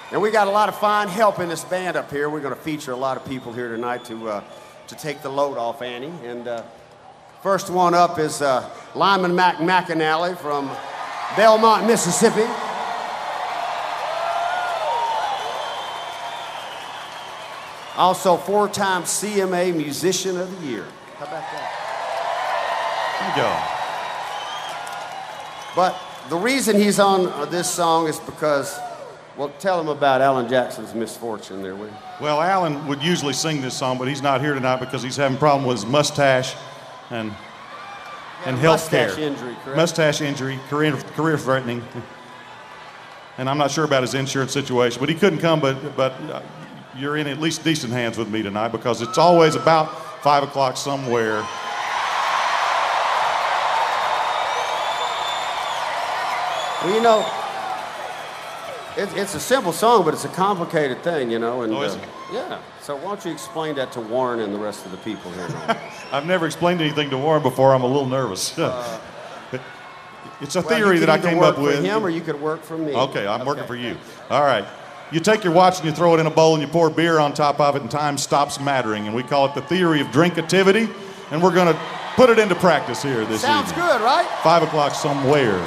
And we got a lot of fine help in this band up here. We're going to feature a lot of people here tonight to take the load off Annie. And first one up is Lyman McAnally from Belmont, Mississippi. Also, 4-time CMA Musician of the Year. How about that? There you go. But the reason he's on this song is because, well, tell him about Alan Jackson's misfortune there, will you? Well, Alan would usually sing this song, but he's not here tonight because he's having a problem with his mustache and health care. Mustache injury, correct? Mustache injury, career threatening. And I'm not sure about his insurance situation, but he couldn't come, but you're in at least decent hands with me tonight because it's always about 5 o'clock somewhere. Well, you know, it's a simple song, but it's a complicated thing, you know. And, oh, is it? Yeah. So why don't you explain that to Warren and the rest of the people here? I've never explained anything to Warren before. I'm a little nervous. It's a theory that I came up with. You could work for him or you could work for me. Okay, I'm working for you. All right. You take your watch and you throw it in a bowl and you pour beer on top of it and time stops mattering. And we call it the theory of drinkativity. And we're going to put it into practice here this evening. Sounds good, right? 5 o'clock somewhere.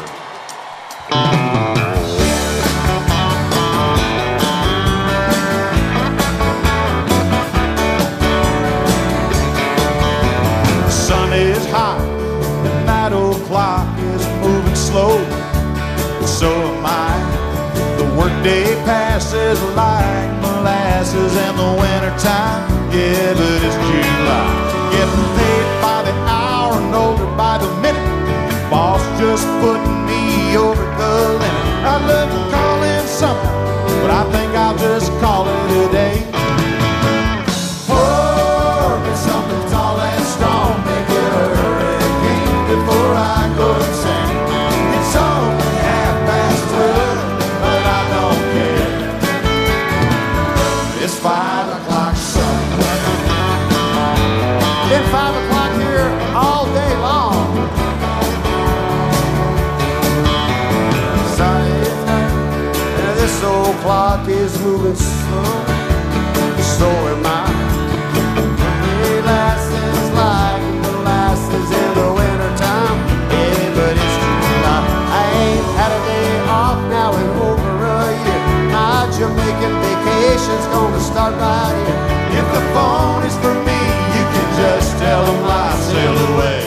The sun is hot, the night clock is moving slow. So am I. The workday passes like molasses in the wintertime. Yeah, but it's July. Getting paid by the hour and older by the minute. Boss just putting me over the limit. I'd love to call in something, but I think I'll just call it a day. Pour me something tall and strong, make it a hurricane before I go insane. It's only 12:30. 5 o'clock somewhere. Been 5 o'clock here all day long. Sunny night, and this old clock is moving slow. So am I. Molasses like molasses in the wintertime. Yeah, but it's July. I ain't had a day off now in over a year. My Jamaican vacation's gonna start right here. If the phone is for me, you can just tell them I sail away.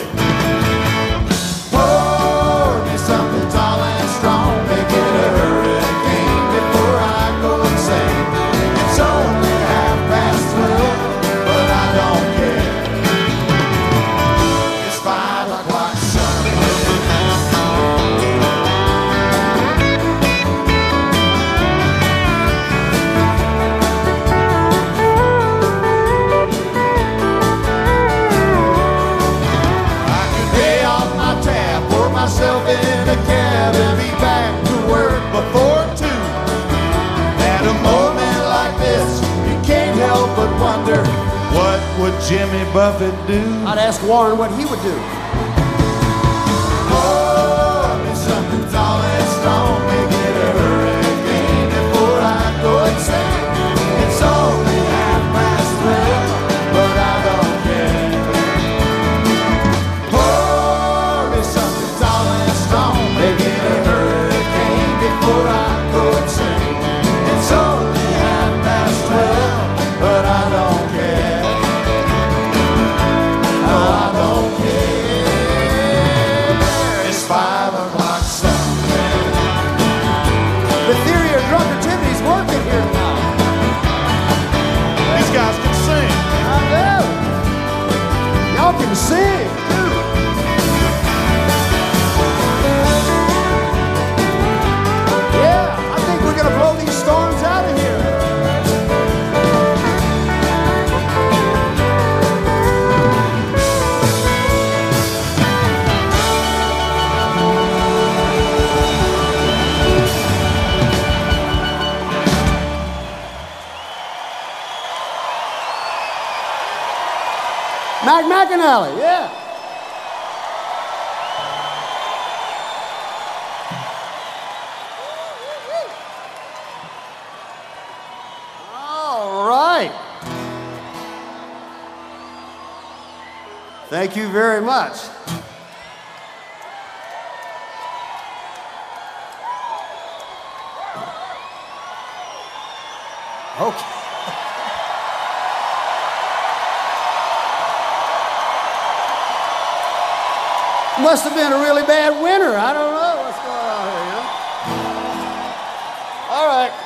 Pour me something tall and strong, make it a hurricane before I go insane. It's only 12:30, but I don't care. It's 5 o'clock somewhere. Myself in a cab and be back to work before 2. At a moment like this, you can't help but wonder, what would Jimmy Buffett do? I'd ask Warren what he would do. Pour me something tall and strong, make it a hurricane before I go insane. It's only 12:30, but I don't care. Make it a hurricane before I go insane. It's only 12:30, but I don't care. No, I don't care. It's 5 o'clock somewhere. The theory of drunkativity is working here now. These guys can sing. I know. Y'all can sing, too. We're gonna blow these storms out of here. McAnally, yeah. Thank you very much. Okay. Must have been a really bad winter. I don't know what's going on here, you know? All right.